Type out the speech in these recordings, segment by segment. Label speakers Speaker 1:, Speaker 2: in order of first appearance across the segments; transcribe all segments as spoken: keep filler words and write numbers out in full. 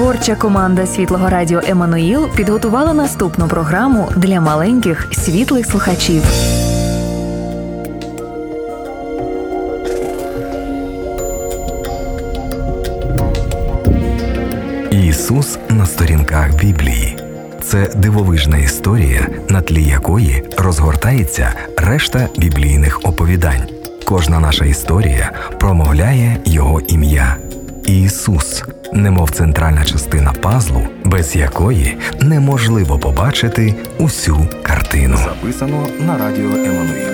Speaker 1: Творча команда Світлого Радіо «Еммануїл» підготувала наступну програму для маленьких світлих слухачів.
Speaker 2: Ісус на сторінках Біблії. Це дивовижна історія, на тлі якої розгортається решта біблійних оповідань. Кожна наша історія промовляє Його ім'я. Ісус, немов центральна частина пазлу, без якої неможливо побачити усю картину.
Speaker 3: Записано на радіо «Еммануїл».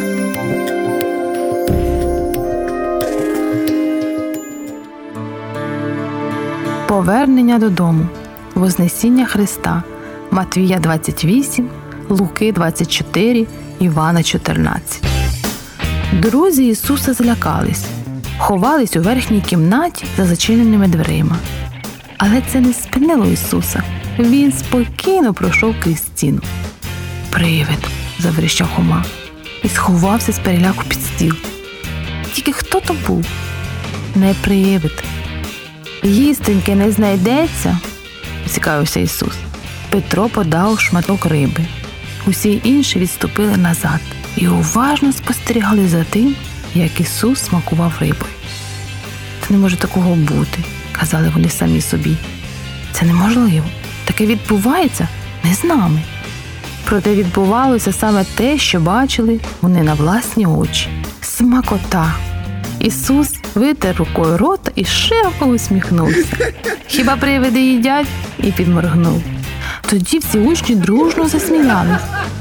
Speaker 4: Повернення додому. Вознесіння Христа. Матвія двадцять вісім, Луки двадцять чотири, Івана чотирнадцять. Друзі Ісуса злякались. Ховались у верхній кімнаті за зачиненими дверима. Але це не спинило Ісуса. Він спокійно пройшов крізь стіну. «Привид!» – завріщав Хома і сховався з переляку під стіл. Тільки хто то був? Не привид. «Їстеньки не знайдеться?» – цікавився Ісус. Петро подав шматок риби. Усі інші відступили назад і уважно спостерігали за тим, як Ісус смакував рибою. «Це не може такого бути», – казали вони самі собі. «Це неможливо. Таке відбувається не з нами». Проте відбувалося саме те, що бачили вони на власні очі. Смакота! Ісус витер рукою рота і широко усміхнувся. «Хіба привиди їдять?» і підморгнув. Тоді всі учні дружно засміялись.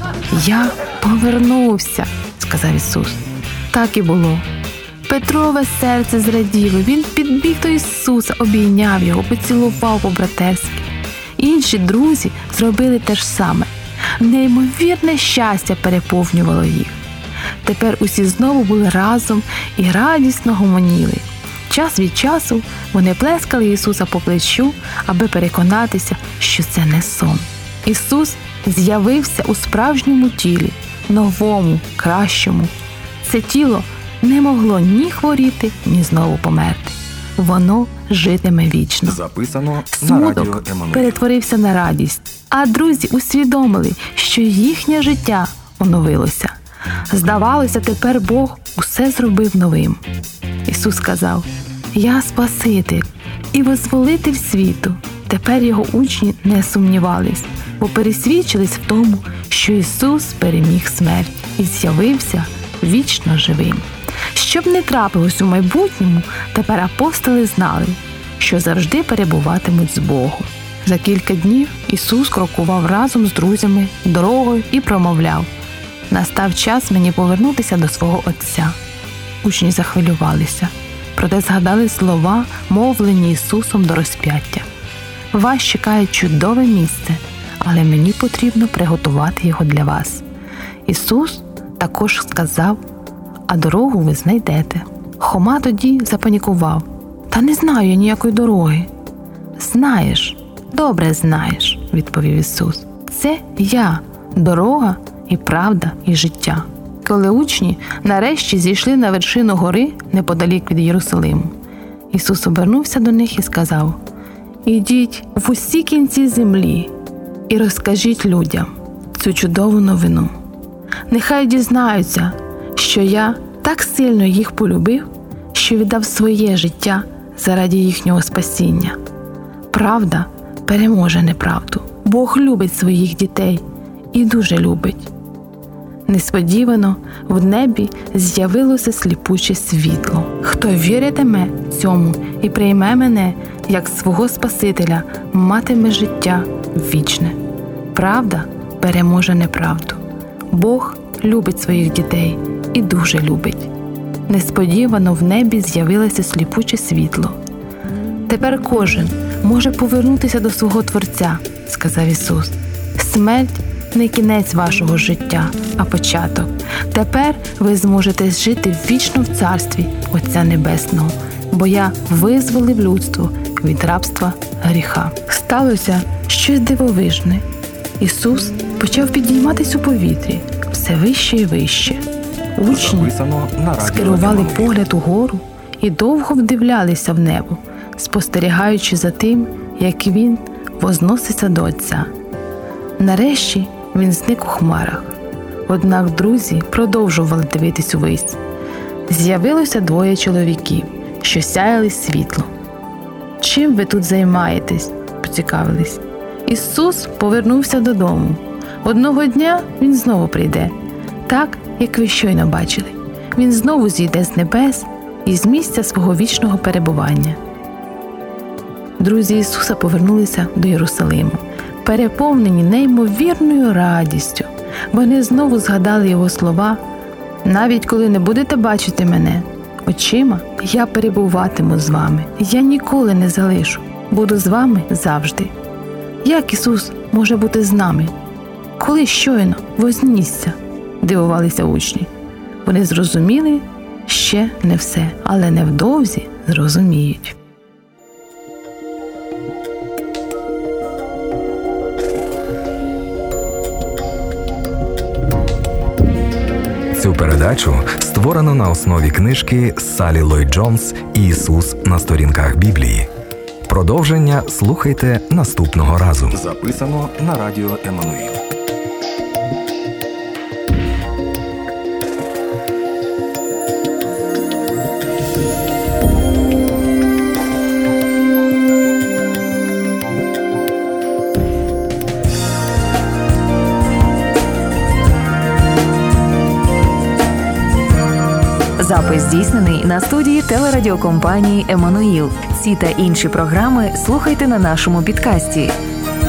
Speaker 4: «Я повернувся», – сказав Ісус. Так і було. Петрове серце зраділо. Він підбіг до Ісуса, обійняв його, поцілував по-братерськи. Інші друзі зробили те ж саме. Неймовірне щастя переповнювало їх. Тепер усі знову були разом і радісно гомоніли. Час від часу вони плескали Ісуса по плечу, аби переконатися, що це не сон. Ісус з'явився у справжньому тілі, новому, кращому. Це тіло не могло ні хворіти, ні знову померти. Воно житиме вічно.
Speaker 3: Записано на радіо
Speaker 4: Смуток
Speaker 3: «Еммануїл».
Speaker 4: перетворився на радість, а друзі усвідомили, що їхнє життя оновилося. Здавалося, тепер Бог усе зробив новим. Ісус сказав: «Я Спаситель і Визволитель світу». Тепер його учні не сумнівались, бо пересвідчились в тому, що Ісус переміг смерть і з'явився вічно живим. Щоб не трапилось у майбутньому, тепер апостоли знали, що завжди перебуватимуть з Богом. За кілька днів Ісус крокував разом з друзями дорогою і промовляв: «Настав час мені повернутися до свого Отця». Учні захвилювалися, проте згадали слова, мовлені Ісусом до розп'яття: «Вас чекає чудове місце, але мені потрібно приготувати його для вас». Ісус також сказав: «А дорогу ви знайдете». Хома тоді запанікував: «Та не знаю я ніякої дороги». «Знаєш, добре знаєш», – відповів Ісус. «Це я, дорога і правда і життя». Коли учні нарешті зійшли на вершину гори неподалік від Єрусалиму, Ісус обернувся до них і сказав: «Ідіть в усі кінці землі і розкажіть людям цю чудову новину. Нехай дізнаються, що я так сильно їх полюбив, що віддав своє життя заради їхнього спасіння. Правда переможе неправду. Бог любить своїх дітей і дуже любить». Несподівано в небі з'явилося сліпуче світло. «Хто віритиме цьому і прийме мене як свого Спасителя, матиме життя вічне. Правда переможе неправду. Бог любить своїх дітей і дуже любить». Несподівано в небі з'явилося сліпуче світло. «Тепер кожен може повернутися до свого Творця», – сказав Ісус. «Смерть не кінець вашого життя, а початок. Тепер ви зможете жити вічно в царстві Отця Небесного, бо я визволив людство від рабства гріха». Сталося щось дивовижне. Ісус почав підійматись у повітрі все вище і вище. Учні скерували погляд угору і довго вдивлялися в небо, спостерігаючи за тим, як він возноситься до Отця. Нарешті він зник у хмарах. Однак друзі продовжували дивитись увись. З'явилося двоє чоловіків, що сяяли світлом. «Чим ви тут займаєтесь?» – поцікавились. Ісус повернувся додому. Одного дня Він знову прийде, так, як ви щойно бачили. Він знову зійде з небес і з місця свого вічного перебування. Друзі Ісуса повернулися до Єрусалиму, переповнені неймовірною радістю. Вони знову згадали Його слова: «Навіть коли не будете бачити мене очима, я перебуватиму з вами. Я ніколи не залишу, буду з вами завжди». Як Ісус може бути з нами? Коли щойно вознісся? Дивувалися учні. Вони зрозуміли ще не все, але невдовзі зрозуміють.
Speaker 2: Цю передачу створено на основі книжки Саллі Ллойд Джонс «Ісус на сторінках Біблії». Продовження слухайте наступного разу.
Speaker 3: Записано на радіо Еммануїл.
Speaker 1: Запис здійснений на студії телерадіокомпанії «Еммануїл». Ці та інші програми слухайте на нашому підкасті.